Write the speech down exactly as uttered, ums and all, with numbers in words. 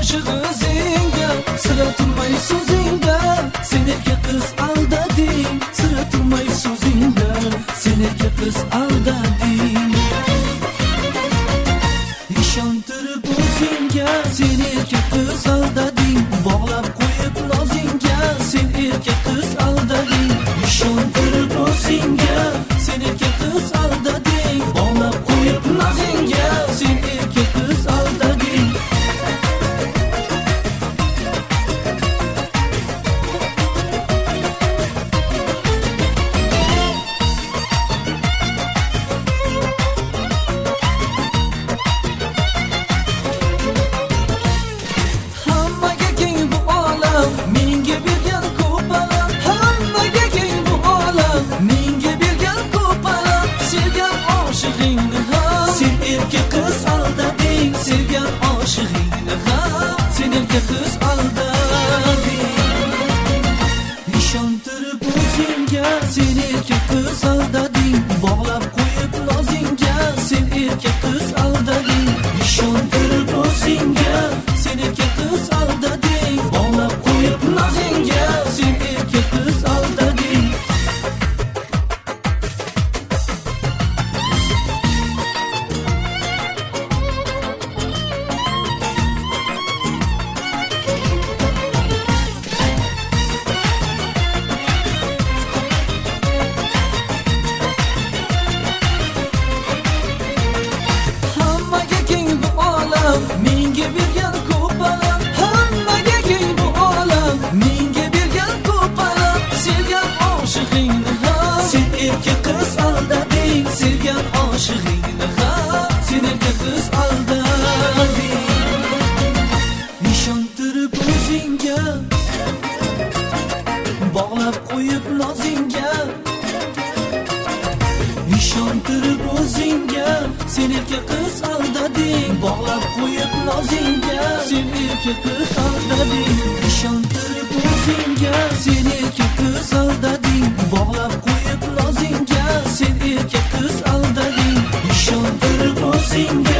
oshiq o'zingga, sira turmay so'zingda, sen erkak qiz aldading, sira turmay so'zingda, sen erkak qiz aldading. Ishontirib o'zingga, sen erkak qiz aldading, bog'lab qo'yib nozingga, sen erkak qiz aldading. Ishontirib o'zingga, sen erkak qiz aldading, bog'lab qo'yib nozingga, sen erkak qiz aldading. Hammaga keng bu olam, menga bergan ko'p alam. Hammaga keng bu olam, menga bergan ko'p alam. Sevgan oshig'ingni ham sen erkak qiz aldading, sevgan oshig'ingni ham sen erkak qiz aldading. Ishontirib o'zingga, sen erkak qiz aldading, bog'lab qo'yib nozingga, sen erkak qiz aldading. Ishontirib o'zingga, sen erkak qiz aldading, bog'lab qo'yib nozingga, sen erkak qiz aldading. Hammaga keng bu olam, menga bergan ko'p alam. Hammaga keng bu olam, menga bergan ko'p alam. Sevgan oshig'ingni ham sen erkak qiz aldading, sevgan oshig'ingni ham sen erkak qiz aldading. Ishontirib o'zingga, bog'lab qo'yib nozingga, ishontirib o'zingga, sen erkak qiz aldading, bog'lab qo'yib nozingga, sen erkak qiz aldading. Ishontirib o'zingga, sen erkak qiz aldading, bog'lab qo'yib nozingga, sen erkak qiz aldading. Ishontirib o'zingga,